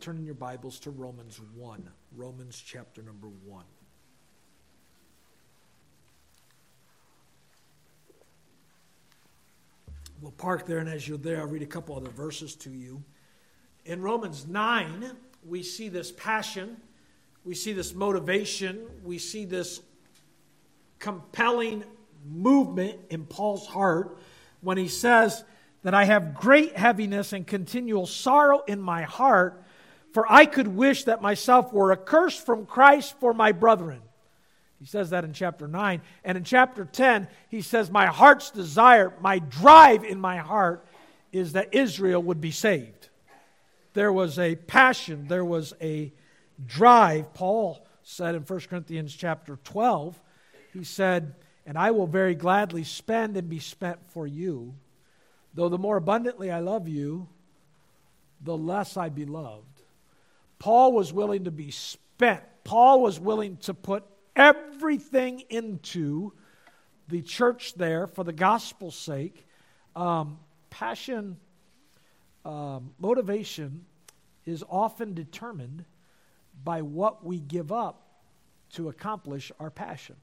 turn in your Bibles to Romans 1. Romans chapter number 1. We'll park there, and as you're there, I'll read a couple other verses to you. In Romans 9, we see this passion, we see this motivation, we see this compelling movement in Paul's heart when he says that I have great heaviness and continual sorrow in my heart, for I could wish that myself were accursed from Christ for my brethren. He says that in chapter 9. And in chapter 10, he says, my heart's desire, my drive in my heart is that Israel would be saved. There was a passion, there was a drive. Paul said in 1 Corinthians chapter 12, he said, and I will very gladly spend and be spent for you, though the more abundantly I love you, the less I be loved. Paul was willing to be spent. Paul was willing to put everything into the church there for the gospel's sake. Passion, motivation is often determined by what we give up to accomplish our passion.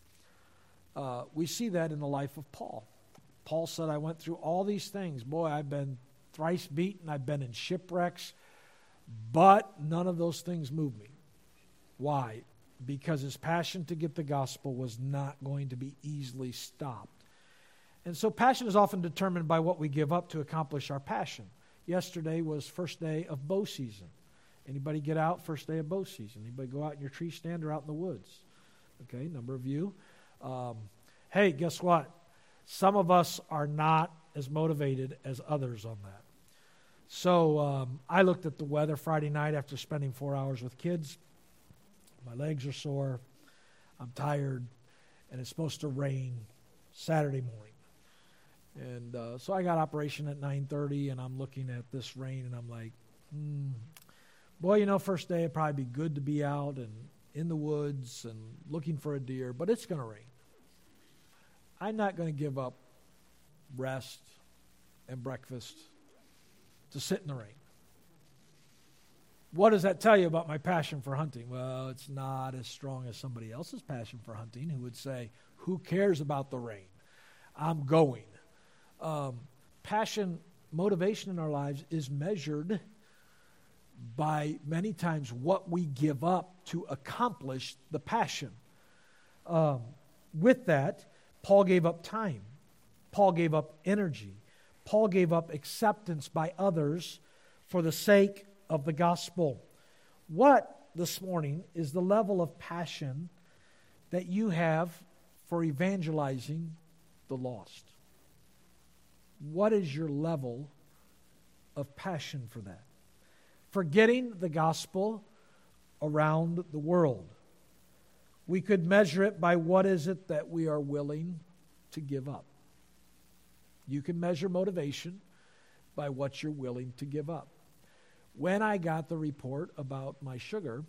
We see that in the life of Paul. Paul said, I went through all these things. Boy, I've been thrice beaten. I've been in shipwrecks. But none of those things moved me. Why? Because his passion to get the gospel was not going to be easily stopped. And so passion is often determined by what we give up to accomplish our passion. Yesterday was first day of bow season. Anybody get out first day of bow season? Anybody go out in your tree stand or out in the woods? Okay, number of you. Hey, guess what? Some of us are not as motivated as others on that. So I looked at the weather Friday night after spending 4 hours with kids. My legs are sore, I'm tired, and it's supposed to rain Saturday morning. And so I got operation at 9:30, and I'm looking at this rain, and I'm like, boy, you know, first day it'd probably be good to be out and in the woods and looking for a deer, but it's going to rain. I'm not going to give up rest and breakfast to sit in the rain. What does that tell you about my passion for hunting? Well, it's not as strong as somebody else's passion for hunting who would say, who cares about the rain? I'm going. Passion, motivation in our lives is measured by many times what we give up to accomplish the passion. With that, Paul gave up time. Paul gave up energy. Paul gave up acceptance by others for the sake of the gospel. What, this morning, is the level of passion that you have for evangelizing the lost? What is your level of passion for that? For getting the gospel around the world. We could measure it by what is it that we are willing to give up. You can measure motivation by what you're willing to give up. When I got the report about my sugar,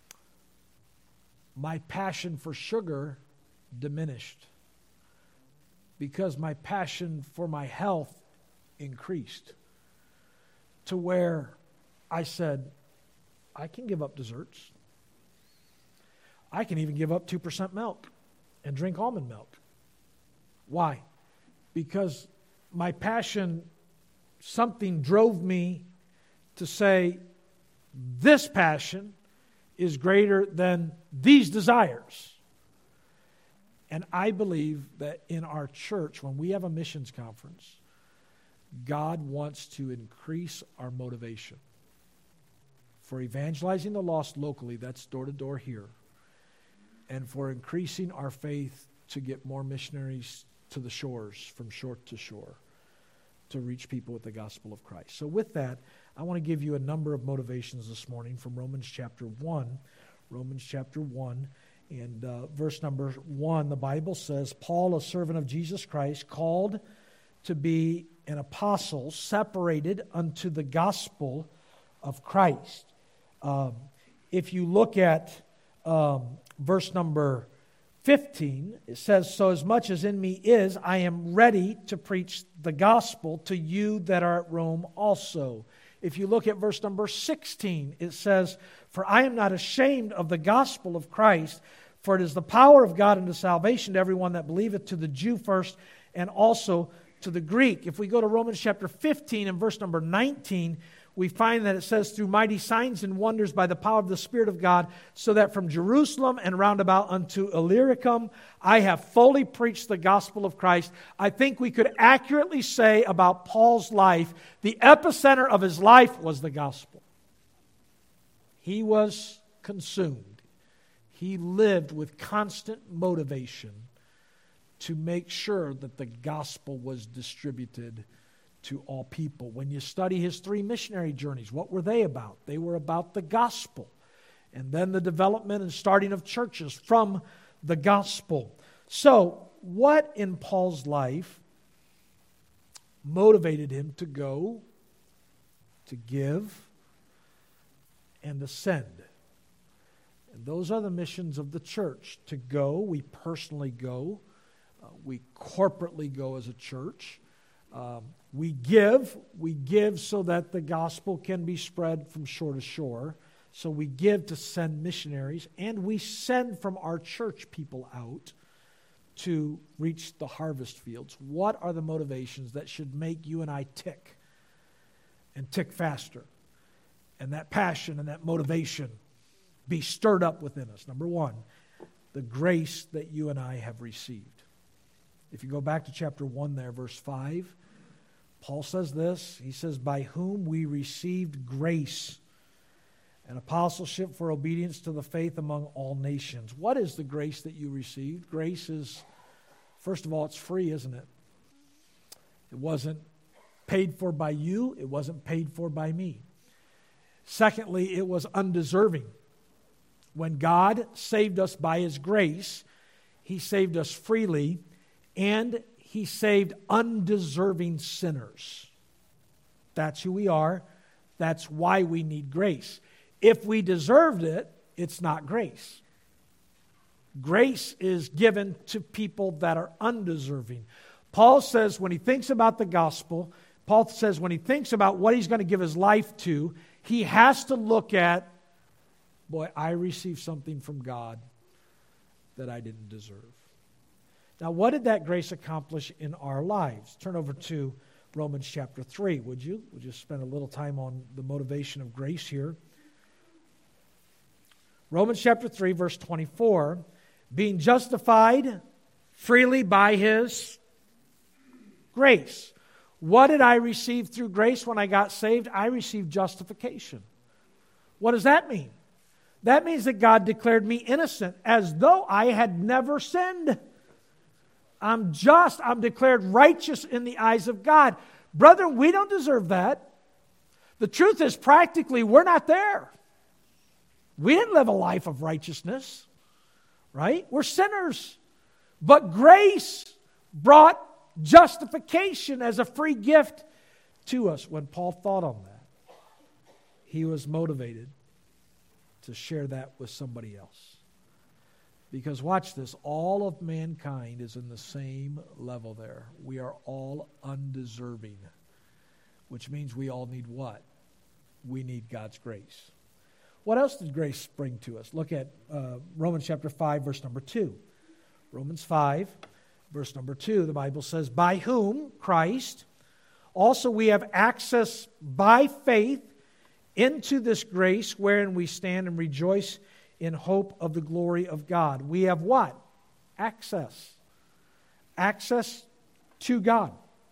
my passion for sugar diminished because my passion for my health increased to where I said, I can give up desserts. I can even give up 2% milk and drink almond milk. Why? Because my passion, something drove me to say, this passion is greater than these desires. And I believe that in our church, when we have a missions conference, God wants to increase our motivation for evangelizing the lost locally, that's door to door here, and for increasing our faith to get more missionaries to the shores, from shore to shore, to reach people with the gospel of Christ. So with that, I want to give you a number of motivations this morning from Romans chapter 1. Romans chapter 1 and verse number 1, the Bible says, Paul, a servant of Jesus Christ, called to be an apostle, separated unto the gospel of Christ. If you look at verse number 15, it says, so as much as in me is, I am ready to preach the gospel to you that are at Rome also. If you look at verse number 16, it says, "For I am not ashamed of the gospel of Christ, for it is the power of God unto salvation to everyone that believeth, to the Jew first, and also to the Greek." If we go to Romans chapter 15 and verse number 19, we find that it says, "Through mighty signs and wonders by the power of the Spirit of God, so that from Jerusalem and round about unto Illyricum, I have fully preached the gospel of Christ." I think we could accurately say about Paul's life, the epicenter of his life was the gospel. He was consumed. He lived with constant motivation to make sure that the gospel was distributed to all people. When you study his 3 missionary journeys, what were they about? They were about the gospel. And then the development and starting of churches from the gospel. So, what in Paul's life motivated him to go, to give, and to send? And those are the missions of the church. To go, we personally go. We corporately go as a church. We give so that the gospel can be spread from shore to shore. So we give to send missionaries, and we send from our church people out to reach the harvest fields. What are the motivations that should make you and I tick, and tick faster? And that passion and that motivation be stirred up within us. Number 1, the grace that you and I have received. If you go back to chapter 1 there, verse 5, Paul says this. He says, "By whom we received grace and apostleship for obedience to the faith among all nations." What is the grace that you received? Grace is, first of all, it's free, isn't it? It wasn't paid for by you. It wasn't paid for by me. Secondly, it was undeserving. When God saved us by His grace, He saved us freely, and He saved undeserving sinners. That's who we are. That's why we need grace. If we deserved it, it's not grace. Grace is given to people that are undeserving. Paul says when he thinks about the gospel, Paul says when he thinks about what he's going to give his life to, he has to look at, boy, I received something from God that I didn't deserve. Now, what did that grace accomplish in our lives? Turn over to Romans chapter 3, would you? We'll just spend a little time on the motivation of grace here. Romans chapter 3, verse 24, "Being justified freely by His grace." What did I receive through grace when I got saved? I received justification. What does that mean? That means that God declared me innocent as though I had never sinned. I'm just, I'm declared righteous in the eyes of God. Brethren, we don't deserve that. The truth is, practically, we're not there. We didn't live a life of righteousness, right? We're sinners. But grace brought justification as a free gift to us. When Paul thought on that, he was motivated to share that with somebody else. Because watch this, all of mankind is in the same level there. We are all undeserving, which means we all need what? We need God's grace. What else did grace bring to us? Look at Romans chapter 5, verse number 2. Romans 5, verse number 2, the Bible says, "By whom, Christ, also we have access by faith into this grace wherein we stand and rejoice in hope of the glory of God." We have what? Access. Access to God.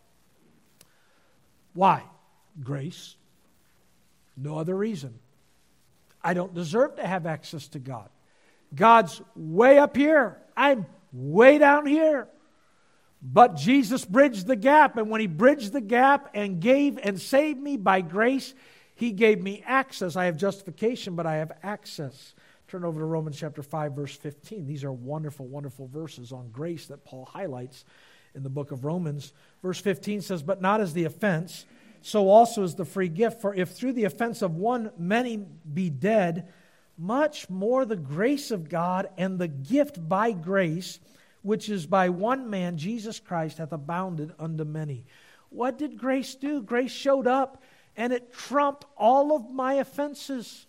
Why? Grace. No other reason. I don't deserve to have access to God. God's way up here. I'm way down here. But Jesus bridged the gap, and when He bridged the gap and gave and saved me by grace, He gave me access. I have justification, but I have access. Turn over to Romans chapter 5, verse 15. These are wonderful, wonderful verses on grace that Paul highlights in the book of Romans. Verse 15 says, "But not as the offense, so also is the free gift. For if through the offense of one many be dead, much more the grace of God and the gift by grace, which is by one man, Jesus Christ, hath abounded unto many." What did grace do? Grace showed up and it trumped all of my offenses.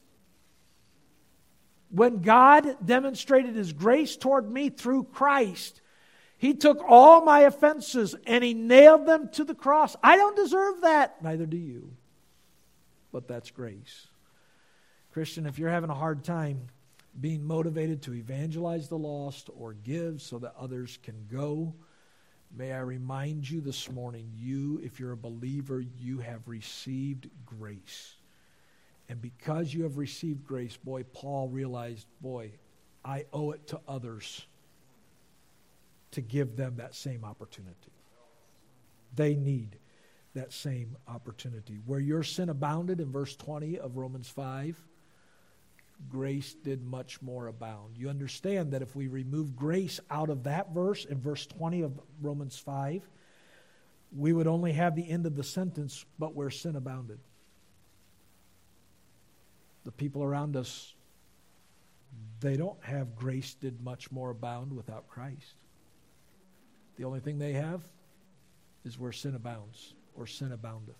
When God demonstrated His grace toward me through Christ, He took all my offenses and He nailed them to the cross. I don't deserve that. Neither do you. But that's grace. Christian, if you're having a hard time being motivated to evangelize the lost or give so that others can go, may I remind you this morning, if you're a believer, you have received grace. And because you have received grace, Paul realized, I owe it to others to give them that same opportunity. They need that same opportunity. Where your sin abounded in verse 20 of Romans 5, grace did much more abound. You understand that if we remove grace out of that verse, in verse 20 of Romans 5, we would only have the end of the sentence, but where sin abounded. The people around us, they don't have grace did much more abound without Christ. The only thing they have is where sin abounds or sin aboundeth.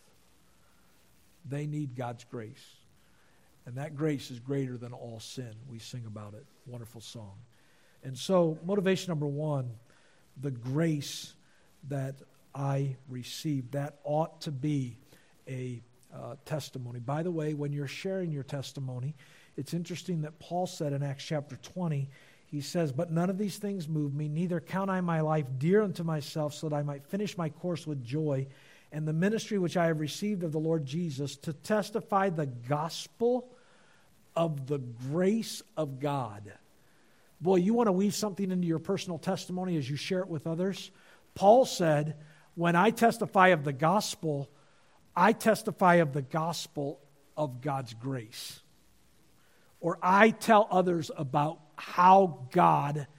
They need God's grace. And that grace is greater than all sin. We sing about it. Wonderful song. And so, motivation number one, the grace that I received, that ought to be a testimony. By the way, when you're sharing your testimony, it's interesting that Paul said in Acts chapter 20, he says, "But none of these things move me, neither count I my life dear unto myself, so that I might finish my course with joy, and the ministry which I have received of the Lord Jesus, to testify the gospel of the grace of God." Boy, you want to weave something into your personal testimony as you share it with others? Paul said, when I testify of the gospel, I testify of the gospel of God's grace. Or I tell others about how God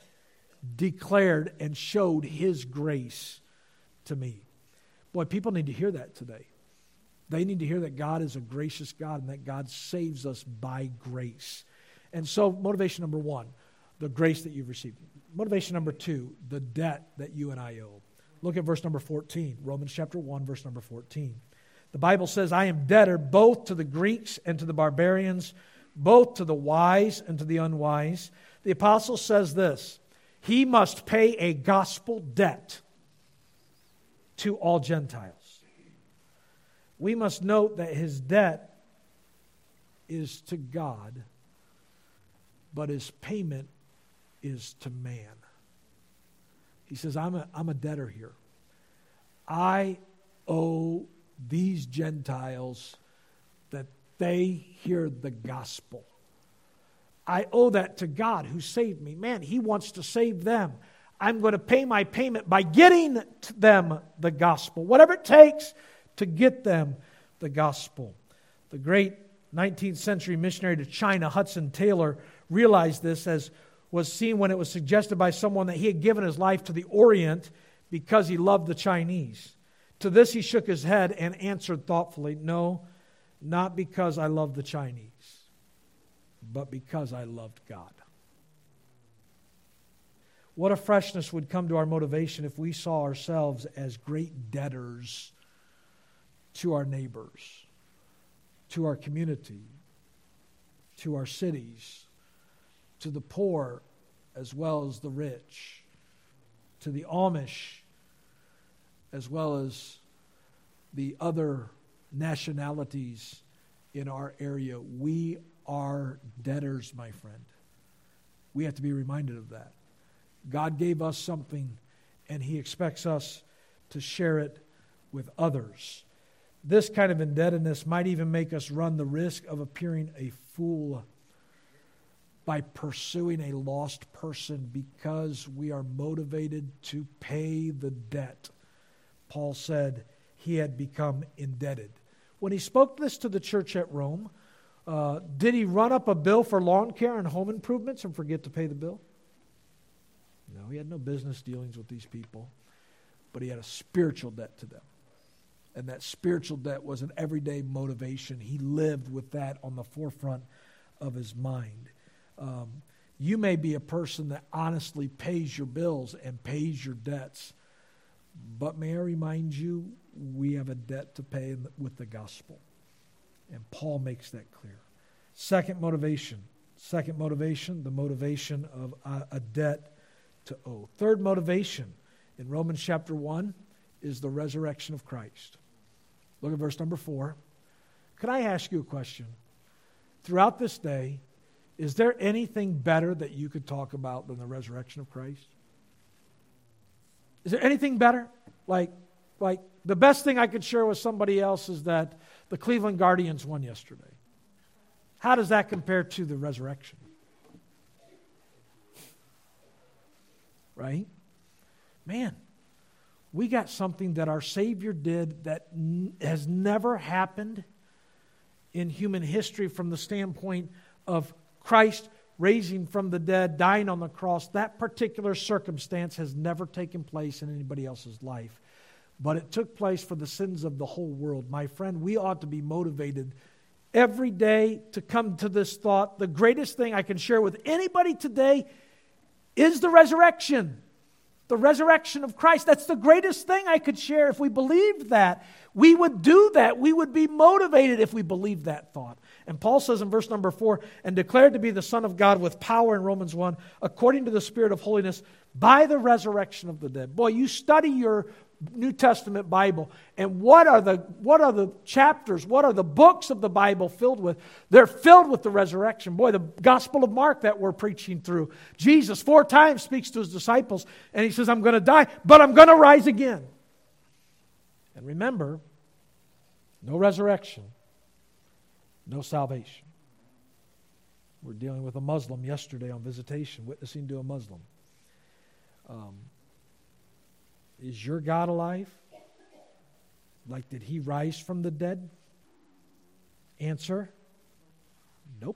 declared and showed His grace to me. Boy, people need to hear that today. They need to hear that God is a gracious God and that God saves us by grace. And so, motivation number one, the grace that you've received. Motivation number two, the debt that you and I owe. Look at verse number 14, Romans chapter 1, verse number 14. The Bible says, "I am debtor both to the Greeks and to the barbarians, both to the wise and to the unwise." The apostle says this, he must pay a gospel debt to all Gentiles. We must note that his debt is to God, but his payment is to man. He says, I'm a debtor here. I owe these Gentiles that they hear the gospel. I owe that to God who saved me. Man, He wants to save them. I'm going to pay my payment by getting to them the gospel. Whatever it takes to get them the gospel. The great 19th century missionary to China, Hudson Taylor, realized this, as was seen when it was suggested by someone that he had given his life to the Orient because he loved the Chinese. To this he shook his head and answered thoughtfully, "No, not because I love the Chinese, but because I loved God." What a freshness would come to our motivation if we saw ourselves as great debtors to our neighbors, to our community, to our cities, to the poor as well as the rich, to the Amish as well as the other nationalities in our area. We are debtors, my friend. We have to be reminded of that. God gave us something, and He expects us to share it with others. This kind of indebtedness might even make us run the risk of appearing a fool by pursuing a lost person because we are motivated to pay the debt. Paul said he had become indebted. When he spoke this to the church at Rome, did he run up a bill for lawn care and home improvements and forget to pay the bill? No, he had no business dealings with these people, but he had a spiritual debt to them. And that spiritual debt was an everyday motivation. He lived with that on the forefront of his mind. You may be a person that honestly pays your bills and pays your debts, But may I remind you, we have a debt to pay with the gospel. And Paul makes that clear. Second motivation, the motivation of a debt to owe. Third motivation in Romans chapter 1 is the resurrection of Christ. Look at verse number 4. Could I ask you a question? Throughout this day, is there anything better that you could talk about than the resurrection of Christ? Is there anything better? Like the best thing I could share with somebody else is that the Cleveland Guardians won yesterday. How does that compare to the resurrection? Right? Man, we got something that our Savior did that has never happened in human history from the standpoint of Christ raising from the dead, dying on the cross. That particular circumstance has never taken place in anybody else's life. But it took place for the sins of the whole world. My friend, we ought to be motivated every day to come to this thought. The greatest thing I can share with anybody today is the resurrection. The resurrection of Christ. That's the greatest thing I could share. If we believed that, we would do that. We would be motivated if we believed that thought. And Paul says in verse number 4, and declared to be the Son of God with power in Romans 1, according to the Spirit of holiness, by the resurrection of the dead. Boy, you study your New Testament Bible, and what are the chapters, what are the books of the Bible filled with? They're filled with the resurrection. Boy, the Gospel of Mark that we're preaching through. Jesus 4 times speaks to his disciples, and he says, I'm going to die, but I'm going to rise again. And remember, no resurrection, no salvation. We're dealing with a Muslim yesterday on visitation, witnessing to a Muslim. Is your God alive? Like, did he rise from the dead? Answer, nope.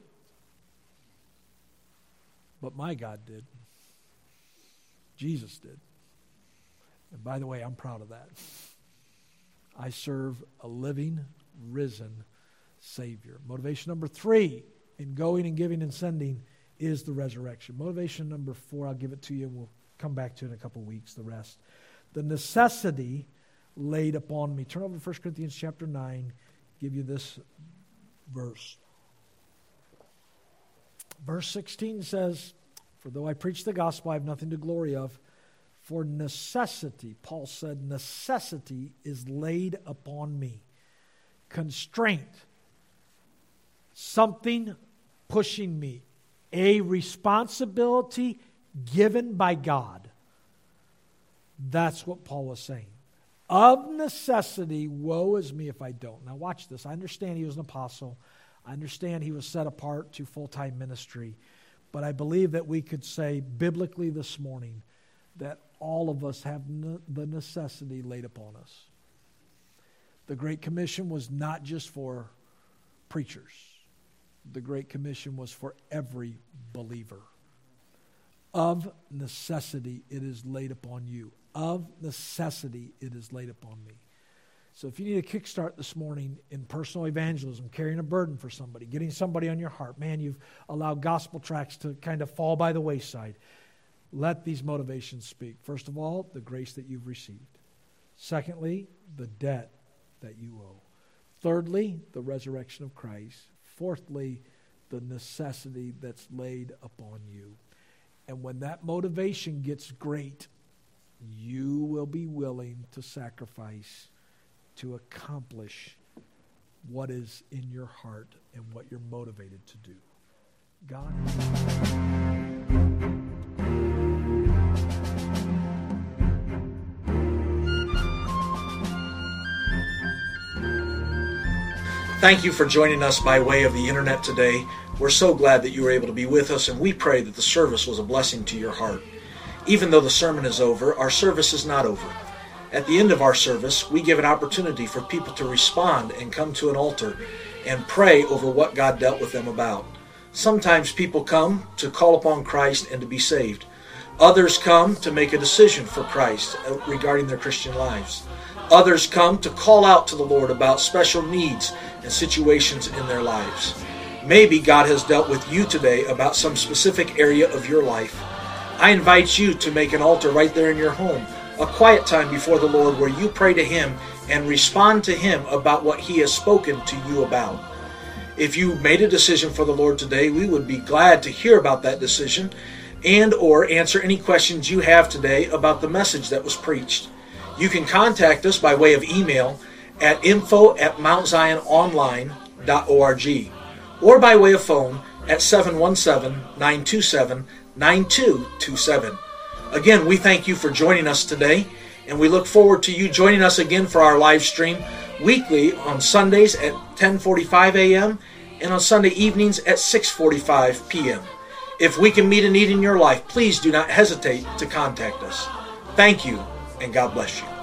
But my God did. Jesus did. And by the way, I'm proud of that. I serve a living, risen Savior. Motivation number 3 in going and giving and sending is the resurrection. Motivation number 4, I'll give it to you and we'll come back to it in a couple weeks, the rest. The necessity laid upon me. Turn over to 1 Corinthians chapter 9. Give you this verse. Verse 16 says, for though I preach the gospel, I have nothing to glory of. For necessity, Paul said, necessity is laid upon me. Constraint. Something pushing me. A responsibility given by God. That's what Paul was saying. Of necessity, woe is me if I don't. Now watch this. I understand he was an apostle. I understand he was set apart to full-time ministry. But I believe that we could say biblically this morning that all of us have the necessity laid upon us. The Great Commission was not just for preachers. The Great Commission was for every believer. Of necessity, it is laid upon you. Of necessity, it is laid upon me. So if you need a kickstart this morning in personal evangelism, carrying a burden for somebody, getting somebody on your heart, man, you've allowed gospel tracts to kind of fall by the wayside. Let these motivations speak. First of all, the grace that you've received. Secondly, the debt that you owe. Thirdly, the resurrection of Christ. Fourthly, the necessity that's laid upon you. And when that motivation gets great, you will be willing to sacrifice to accomplish what is in your heart and what you're motivated to do. God. Thank you for joining us by way of the internet today. We're so glad that you were able to be with us, and we pray that the service was a blessing to your heart. Even though the sermon is over, our service is not over. At the end of our service, we give an opportunity for people to respond and come to an altar and pray over what God dealt with them about. Sometimes people come to call upon Christ and to be saved. Others come to make a decision for Christ regarding their Christian lives. Others come to call out to the Lord about special needs and situations in their lives. Maybe God has dealt with you today about some specific area of your life. I invite you to make an altar right there in your home a quiet time before the Lord where you pray to Him and respond to Him about what He has spoken to you about. If you made a decision for the Lord today, we would be glad to hear about that decision and or answer any questions you have today about the message that was preached. You can contact us by way of email at info@mountziononline.org or by way of phone at 717-927-9227. Again, we thank you for joining us today, and we look forward to you joining us again for our live stream weekly on Sundays at 10:45 a.m. and on Sunday evenings at 6:45 p.m. If we can meet a need in your life, please do not hesitate to contact us. Thank you, and God bless you.